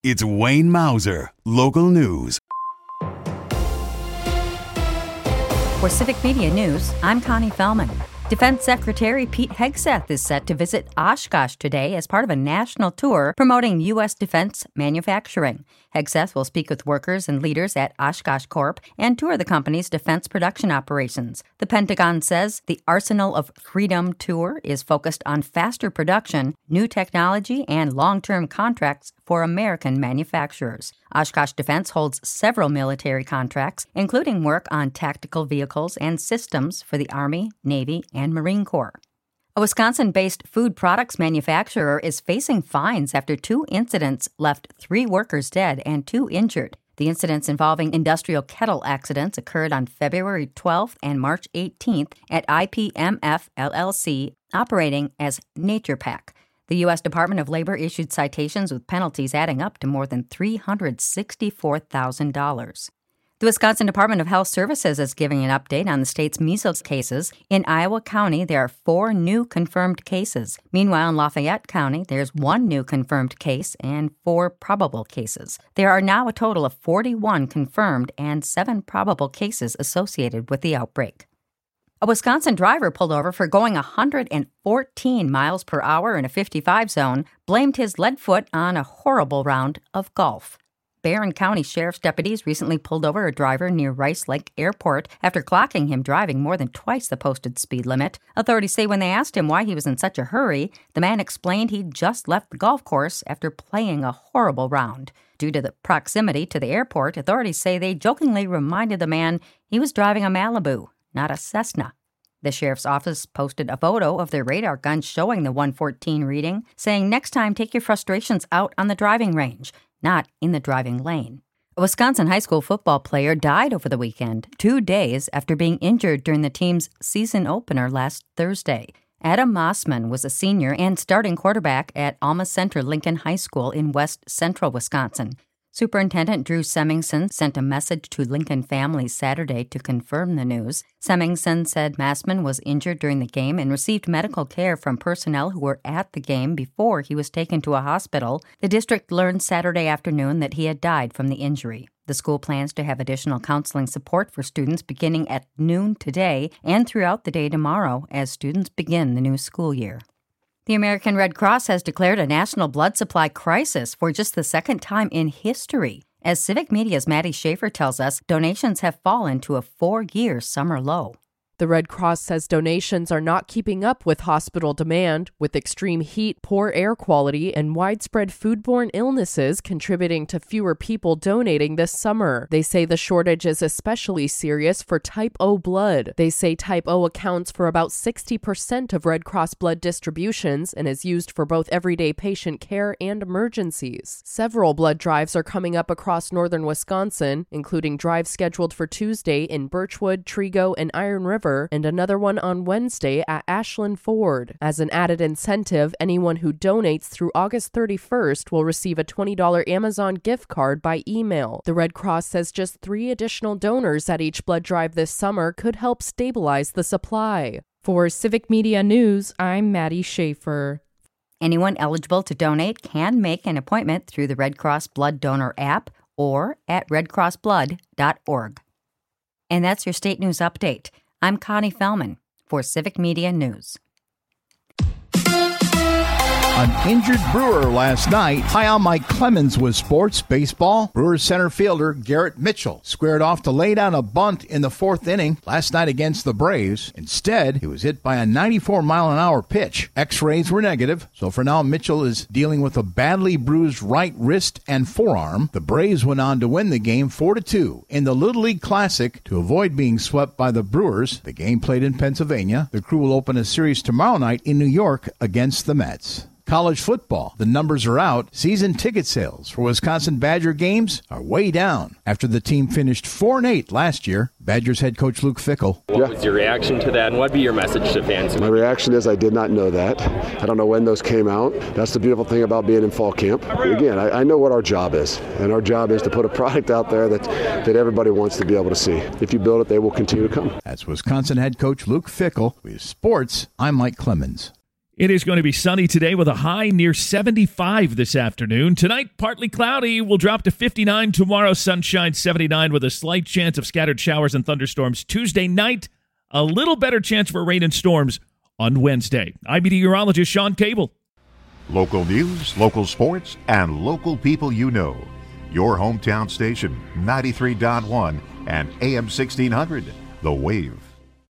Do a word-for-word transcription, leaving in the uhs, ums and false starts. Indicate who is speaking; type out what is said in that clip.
Speaker 1: It's Wayne Mauser, Local News.
Speaker 2: For Civic Media News, I'm Connie Fellman. Defense Secretary Pete Hegseth is set to visit Oshkosh today as part of a national tour promoting U S defense manufacturing. Hegseth will speak with workers and leaders at Oshkosh Corp and tour the company's defense production operations. The Pentagon says the Arsenal of Freedom tour is focused on faster production, new technology, and long-term contracts for American manufacturers. Oshkosh Defense holds several military contracts, including work on tactical vehicles and systems for the Army, Navy, and Marine Corps. A Wisconsin-based food products manufacturer is facing fines after two incidents left three workers dead and two injured. The incidents involving industrial kettle accidents occurred on February twelfth and March eighteenth at I P M F L L C, operating as NaturePak. The U S Department of Labor issued citations with penalties adding up to more than three hundred sixty-four thousand dollars. The Wisconsin Department of Health Services is giving an update on the state's measles cases. In Iowa County, there are four new confirmed cases. Meanwhile, in Lafayette County, there's one new confirmed case and four probable cases. There are now a total of forty-one confirmed and seven probable cases associated with the outbreak. A Wisconsin driver pulled over for going one hundred fourteen miles per hour in a fifty-five zone blamed his lead foot on a horrible round of golf. Barron County Sheriff's deputies recently pulled over a driver near Rice Lake Airport after clocking him driving more than twice the posted speed limit. Authorities say when they asked him why he was in such a hurry, the man explained he'd just left the golf course after playing a horrible round. Due to the proximity to the airport, authorities say they jokingly reminded the man he was driving a Malibu, not a Cessna. The sheriff's office posted a photo of their radar gun showing the one fourteen reading, saying next time take your frustrations out on the driving range, not in the driving lane. A Wisconsin high school football player died over the weekend, two days after being injured during the team's season opener last Thursday. Adam Mossman was a senior and starting quarterback at Alma Center Lincoln High School in west central Wisconsin. Superintendent Drew Semmingson sent a message to Lincoln families Saturday to confirm the news. Semmingson said Mossman was injured during the game and received medical care from personnel who were at the game before he was taken to a hospital. The district learned Saturday afternoon that he had died from the injury. The school plans to have additional counseling support for students beginning at noon today and throughout the day tomorrow as students begin the new school year. The American Red Cross has declared a national blood supply crisis for just the second time in history. As Civic Media's Maddie Schaefer tells us, donations have fallen to a four-year summer low.
Speaker 3: The Red Cross says donations are not keeping up with hospital demand, with extreme heat, poor air quality, and widespread foodborne illnesses contributing to fewer people donating this summer. They say the shortage is especially serious for type O blood. They say type O accounts for about sixty percent of Red Cross blood distributions and is used for both everyday patient care and emergencies. Several blood drives are coming up across northern Wisconsin, including drives scheduled for Tuesday in Birchwood, Trego, and Iron River, and another one on Wednesday at Ashland Ford. As an added incentive, anyone who donates through August thirty-first will receive a twenty dollars Amazon gift card by email. The Red Cross says just three additional donors at each blood drive this summer could help stabilize the supply. For Civic Media News, I'm Maddie Schaefer.
Speaker 2: Anyone eligible to donate can make an appointment through the Red Cross Blood Donor app or at red cross blood dot org. And that's your state news update. I'm Connie Fellman for Civic Media News.
Speaker 4: An injured Brewer last night. Hi, I'm Mike Clemens with Sports Baseball. Brewers center fielder Garrett Mitchell squared off to lay down a bunt in the fourth inning last night against the Braves. Instead, he was hit by a ninety-four mile an hour pitch. X-rays were negative, so for now Mitchell is dealing with a badly bruised right wrist and forearm. The Braves went on to win the game four to two in the Little League Classic to avoid being swept by the Brewers. The game played in Pennsylvania. The Crew will open a series tomorrow night in New York against the Mets. College football. The numbers are out. Season ticket sales for Wisconsin Badger games are way down after the team finished four and eight last year. Badgers head coach Luke Fickell.
Speaker 5: What yeah. was your reaction to that, and what'd be your message to fans?
Speaker 6: My reaction is I did not know that. I don't know when those came out. That's the beautiful thing about being in fall camp. Again, I, I know what our job is, and our job is to put a product out there that, that everybody wants to be able to see. If you build it, they will continue to come.
Speaker 4: That's Wisconsin head coach Luke Fickell. With sports, I'm Mike Clemens.
Speaker 7: It is going to be sunny today with a high near seventy-five this afternoon. Tonight, partly cloudy. Will drop to fifty-nine. Tomorrow, sunshine, seventy-nine with a slight chance of scattered showers and thunderstorms. Tuesday night, a little better chance for rain and storms on Wednesday. I'm meteorologist Sean Cable.
Speaker 8: Local news, local sports, and local people you know. Your hometown station, ninety-three point one and A M sixteen hundred, The Wave.